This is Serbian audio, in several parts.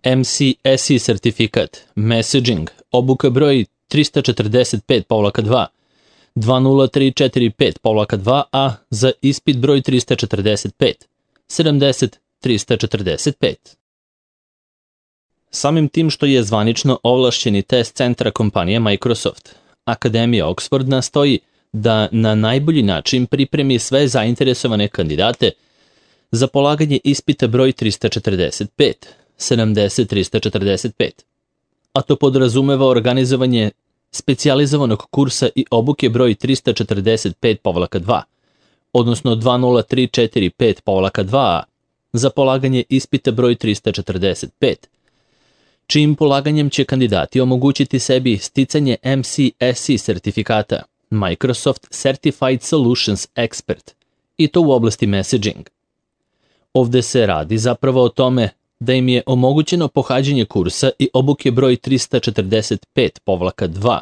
MCSE sertifikat, Messaging, obuka broj 345-2, 20345-2A za ispit broj 345, 70-345. Samim tim što je zvanično ovlašćeni test centra kompanije Microsoft, Akademija Oxford nastoji da na najbolji način pripremi sve zainteresovane kandidate za polaganje ispita broj 345, 70-345, a to podrazumeva organizovanje specijalizovanog kursa i obuke broj 345-2, odnosno 20345-2A za polaganje ispita broj 345, čijim polaganjem će kandidati omogućiti sebi sticanje MCSE sertifikata, Microsoft Certified Solutions Expert, i to u oblasti messaging. Ovde se radi zapravo o tome da im je omogućeno pohađanje kursa i obuke broj 345-2,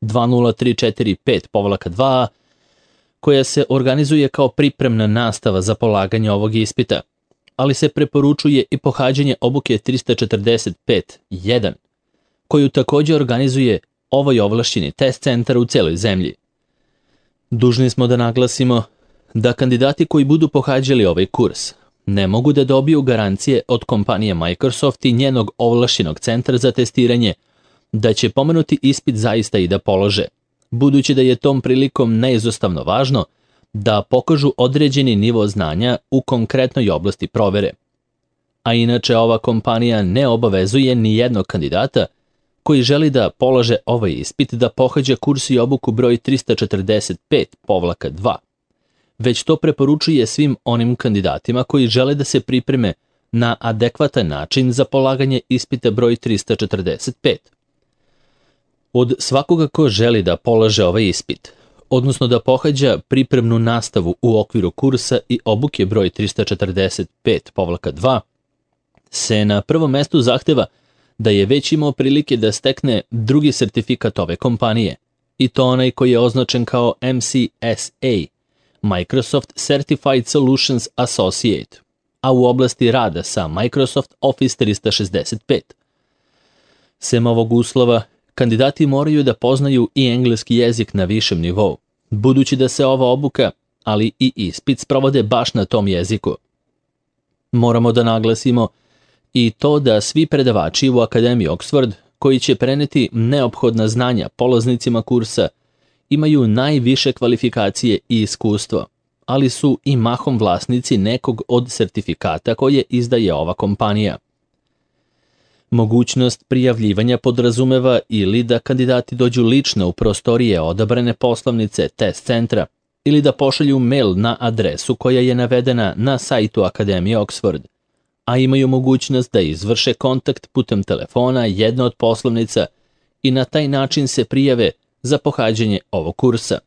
20345-2A, koja se organizuje kao pripremna nastava za polaganje ovog ispita, ali se preporučuje i pohađanje obuke 345-1, koju takođe organizuje ovaj ovlašćeni test centar u celoj zemlji. Dužni smo da naglasimo da kandidati koji budu pohađali ovaj kurs ne mogu da dobiju garancije od kompanije Microsoft i njenog ovlašćenog centra za testiranje da će pomenuti ispit zaista i da polože, budući da je tom prilikom neizostavno važno da pokažu određeni nivo znanja u konkretnoj oblasti provere. A inače ova kompanija ne obavezuje ni jednog kandidata koji želi da polaže ovaj ispit da pohađa kurs i obuku broj 345-2, već to preporučuje svim onim kandidatima koji žele da se pripreme na adekvatan način za polaganje ispita broj 345. Od svakoga ko želi da polaže ovaj ispit, odnosno da pohađa pripremnu nastavu u okviru kursa i obuke broj 345-2, se na prvom mestu zahteva da je već imao prilike da stekne drugi sertifikat ove kompanije, i to onaj koji je označen kao MCSA, Microsoft Certified Solutions Associate, a u oblasti rada sa Microsoft Office 365. Sem ovog uslova, kandidati moraju da poznaju i engleski jezik na višem nivou, budući da se ova obuka, ali i ispit sprovode baš na tom jeziku. Moramo da naglasimo i to da svi predavači u Akademiji Oxford, koji će preneti neophodna znanja polaznicima kursa, imaju najviše kvalifikacije i iskustvo, ali su i mahom vlasnici nekog od sertifikata koje izdaje ova kompanija. Mogućnost prijavljivanja podrazumeva ili da kandidati dođu lično u prostorije odabrane poslovnice test centra ili da pošalju mail na adresu koja je navedena na sajtu Akademije Oxford, a imaju mogućnost da izvrše kontakt putem telefona jedne od poslovnica i na taj način se prijave za pohađanje ovog kursa.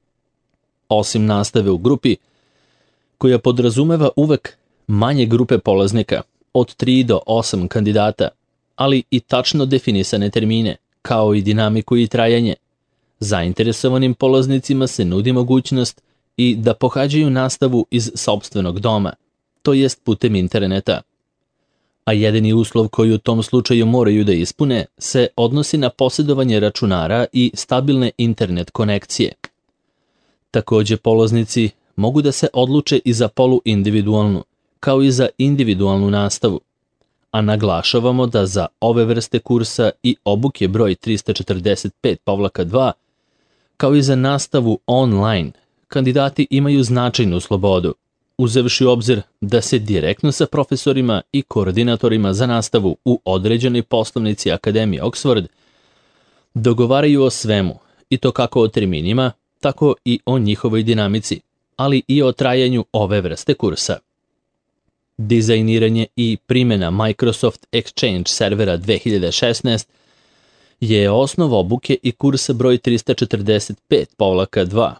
Osim nastave u grupi, koja podrazumeva uvek manje grupe polaznika, od 3 do 8 kandidata, ali i tačno definisane termine, kao i dinamiku i trajanje, zainteresovanim polaznicima se nudi mogućnost i da pohađaju nastavu iz sopstvenog doma, to jest putem interneta. A jedini uslov koji u tom slučaju moraju da ispune se odnosi na posjedovanje računara i stabilne internet konekcije. Takođe, polaznici mogu da se odluče i za poluindividualnu, kao i za individualnu nastavu, a naglašavamo da za ove vrste kursa i obuke broj 345-2, kao i za nastavu online, kandidati imaju značajnu slobodu, uzevši u obzir da se direktno sa profesorima i koordinatorima za nastavu u određenoj poslovnici Akademije Oxford dogovaraju o svemu, i to kako o terminima, tako i o njihovoj dinamici, ali i o trajanju ove vrste kursa. Dizajniranje i primjena Microsoft Exchange servera 2016 je osnov obuke i kursa broj 345-2,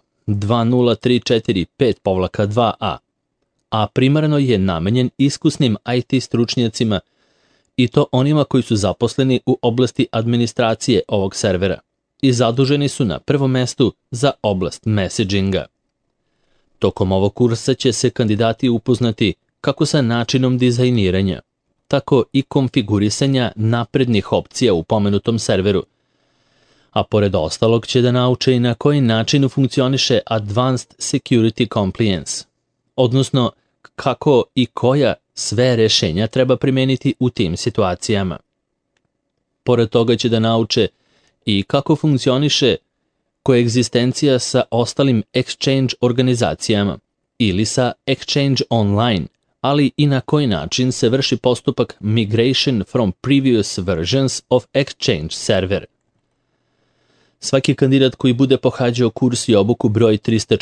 20345-2A, a primarno je namenjen iskusnim IT stručnjacima i to onima koji su zaposleni u oblasti administracije ovog servera i zaduženi su na prvom mestu za oblast messaginga. Tokom ovog kursa će se kandidati upoznati kako sa načinom dizajniranja, tako i konfigurisanja naprednih opcija u pomenutom serveru. A pored ostalog će da nauče i na koji način funkcioniše Advanced Security Compliance, odnosno kako i koja sve rešenja treba primeniti u tim situacijama. Pored toga će da nauče i kako funkcioniše koegzistencija sa ostalim Exchange organizacijama ili sa Exchange Online, ali i na koji način se vrši postupak migration from previous versions of Exchange server. Svaki kandidat koji bude pohađao kurs i obuku broj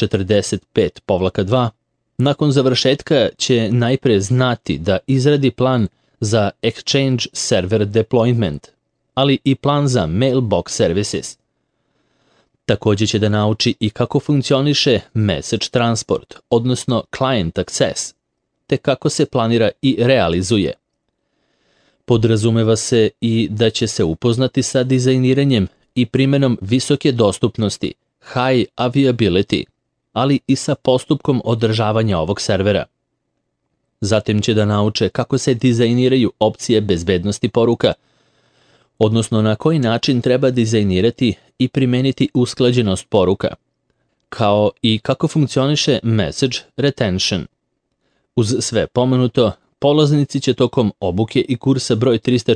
345-2, nakon završetka će najpre znati da izradi plan za Exchange server deployment, ali i plan za mailbox services. Također će da nauči i kako funkcioniše message transport, odnosno client access, te kako se planira i realizuje. Podrazumeva se i da će se upoznati sa dizajniranjem i primenom visoke dostupnosti, high availability, ali i sa postupkom održavanja ovog servera. Zatim će da nauče kako se dizajniraju opcije bezbednosti poruka, odnosno na koji način treba dizajnirati i primeniti usklađenost poruka, kao i kako funkcioniše message retention. Uz sve pomenuto, polaznici će tokom obuke i kursa broj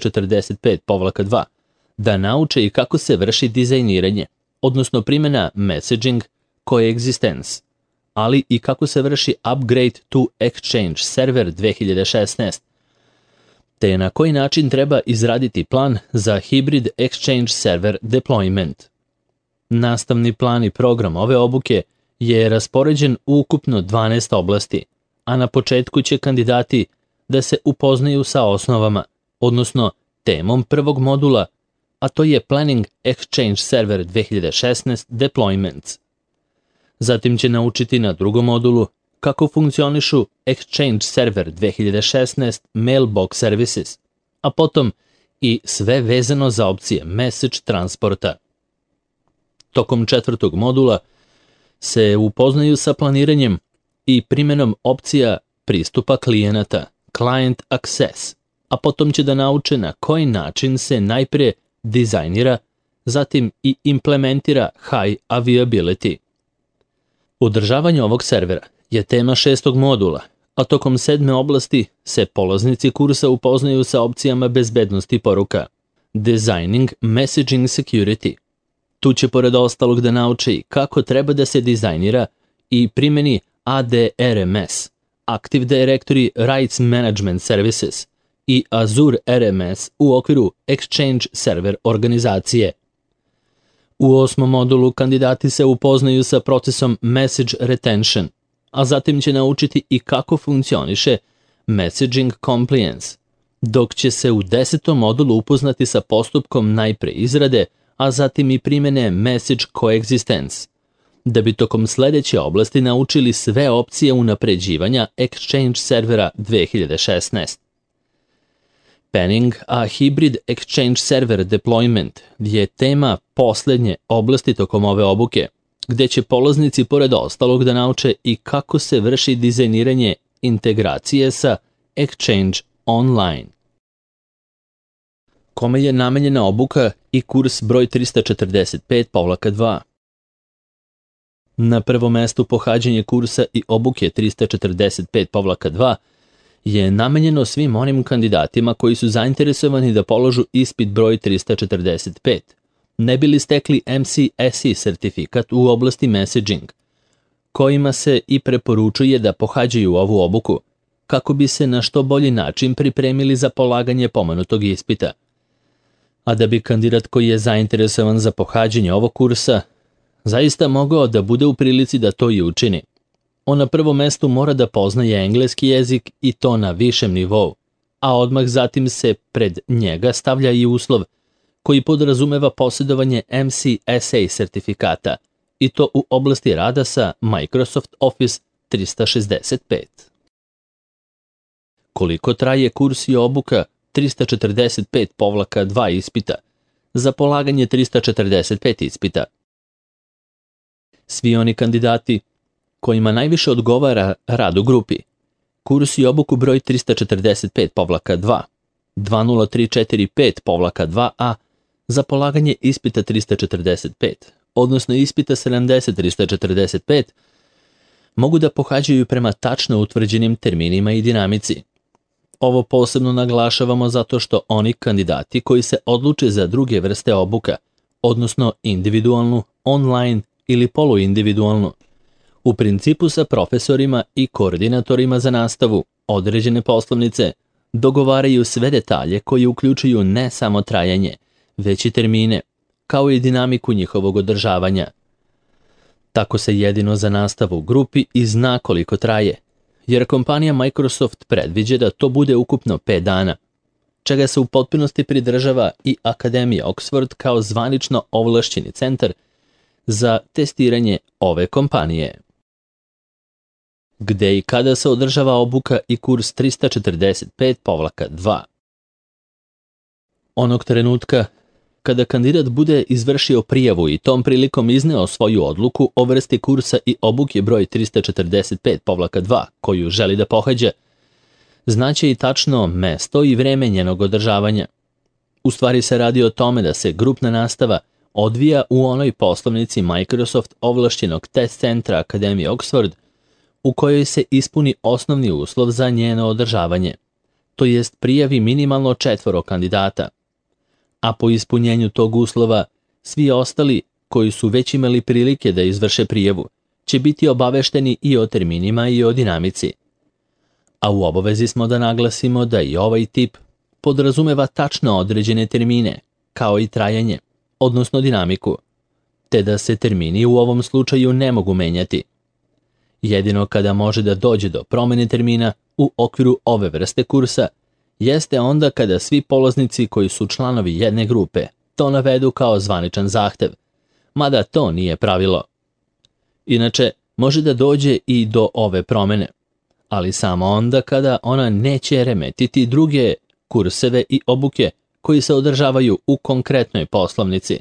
345-2 da nauče i kako se vrši dizajniranje, odnosno primjena messaging coexistence, ali i kako se vrši upgrade to Exchange server 2016, te na koji način treba izraditi plan za hybrid Exchange server deployment. Nastavni plan i program ove obuke je raspoređen u ukupno 12 oblasti, a na početku će kandidati da se upoznaju sa osnovama, odnosno temom prvog modula, a to je Planning Exchange Server 2016 Deployments. Zatim će naučiti na drugom modulu kako funkcionišu Exchange Server 2016 Mailbox Services, a potom i sve vezano za opcije Message transporta. Tokom četvrtog modula se upoznaju sa planiranjem i primjenom opcija pristupa klijenata, Client Access, a potom će da nauče na koji način se najprije dizajnira, zatim i implementira High Availability. Održavanje ovog servera je tema šestog modula, a tokom sedme oblasti se polaznici kursa upoznaju sa opcijama bezbednosti poruka, Designing Messaging Security. Tu će pored ostalog da nauče i kako treba da se dizajnira i primjeni ADRMS, Active Directory Rights Management Services, i Azure RMS u okviru Exchange server organizacije. U osmom modulu kandidati se upoznaju sa procesom Message Retention, a zatim će naučiti i kako funkcioniše Messaging Compliance, dok će se u 10. modulu upoznati sa postupkom najpre izrade, a zatim i primjene Message Coexistence, da bi tokom sljedeće oblasti naučili sve opcije unapređivanja Exchange servera 2016. Planning a Hybrid Exchange Server Deployment je tema posljednje oblasti tokom ove obuke, gdje će polaznici pored ostalog da nauče i kako se vrši dizajniranje integracije sa Exchange Online. Kome je namenjena obuka i kurs broj 345-2? Na prvom mestu pohađanje kursa i obuke 345-2 je namenjeno svim onim kandidatima koji su zainteresovani da položu ispit broj 345, ne bili stekli MCSE sertifikat u oblasti messaging, kojima se i preporučuje da pohađaju ovu obuku, kako bi se na što bolji način pripremili za polaganje pomenutog ispita. A da bi kandidat koji je zainteresovan za pohađanje ovog kursa zaista mogao da bude u prilici da to i učini, on na prvom mestu mora da poznaje engleski jezik i to na višem nivou, a odmah zatim se pred njega stavlja i uslov koji podrazumeva posjedovanje MCSA sertifikata, i to u oblasti rada sa Microsoft Office 365. Koliko traje kurs i obuka 345-2 ispita za polaganje 345 ispita? Svi oni kandidati kojima najviše odgovara rad u grupi, kurs i obuku broj 345-2 20345-2A za polaganje ispita 345, odnosno ispita 70-345, mogu da pohađaju prema tačno utvrđenim terminima i dinamici. Ovo posebno naglašavamo zato što oni kandidati koji se odluče za druge vrste obuka, odnosno individualnu, online ili poluindividualnu, u principu sa profesorima i koordinatorima za nastavu određene poslovnice, dogovaraju sve detalje koji uključuju ne samo trajanje, već i termine, kao i dinamiku njihovog održavanja. Tako se jedino za nastavu u grupi i zna koliko traje, jer kompanija Microsoft predviđa da to bude ukupno 5 dana, čega se u potpunosti pridržava i Akademija Oxford kao zvanično ovlašćeni centar za testiranje ove kompanije. Gde i kada se održava obuka i kurs 345-2? Onog trenutka kada kandidat bude izvršio prijavu i tom prilikom izneo svoju odluku o vrsti kursa i obuke broj 345-2 koju želi da pohađa, znaće i tačno mesto i vreme njenog održavanja. U stvari se radi o tome da se grupna nastava odvija u onoj poslovnici Microsoft ovlašćenog test centra Akademije Oxford, u kojoj se ispuni osnovni uslov za njeno održavanje, to jest prijavi minimalno 4 kandidata, a po ispunjenju tog uslova svi ostali koji su već imali prilike da izvrše prijavu će biti obavešteni i o terminima i o dinamici. A u obavezi smo da naglasimo da i ovaj tip podrazumeva tačno određene termine, kao i trajanje, odnosno dinamiku, te da se termini u ovom slučaju ne mogu menjati. Jedino kada može da dođe do promene termina u okviru ove vrste kursa, jeste onda kada svi polaznici koji su članovi jedne grupe to navedu kao zvaničan zahtev, mada to nije pravilo. Inače, može da dođe i do ove promene, ali samo onda kada ona neće remetiti druge kurseve i obuke koji se održavaju u konkretnoj poslovnici.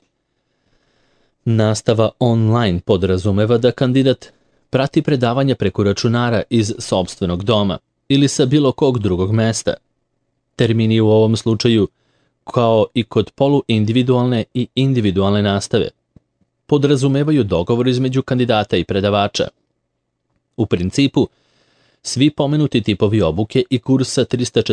Nastava online podrazumeva da kandidat prati predavanja preko računara iz sopstvenog doma ili sa bilo kog drugog mesta. Termini u ovom slučaju, kao i kod poluindividualne i individualne nastave, podrazumevaju dogovor između kandidata i predavača. U principu, svi pomenuti tipovi obuke i kursa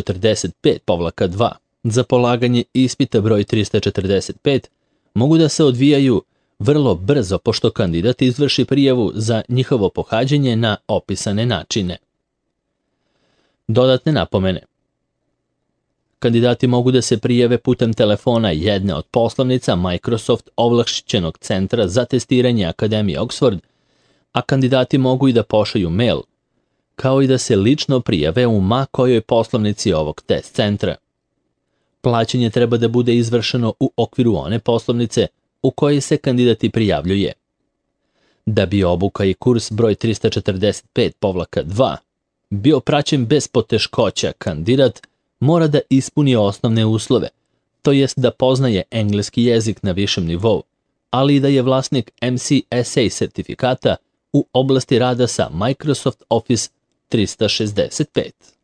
345-2 za polaganje ispita broj 345 mogu da se odvijaju vrlo brzo pošto kandidat izvrši prijavu za njihovo pohađanje na opisane načine. Dodatne napomene. Kandidati mogu da se prijave putem telefona jedne od poslovnica Microsoft ovlašćenog centra za testiranje Akademije Oxford, a kandidati mogu i da pošalju mail, kao i da se lično prijave u ma kojoj poslovnici ovog test centra. Plaćanje treba da bude izvršeno u okviru one poslovnice u kojoj se kandidati prijavljuje. Da bi obuka i kurs broj 345-2 bio praćen bez poteškoća, kandidat mora da ispuni osnovne uslove, to jest da poznaje engleski jezik na višem nivou, ali i da je vlasnik MCSA sertifikata u oblasti rada sa Microsoft Office 365.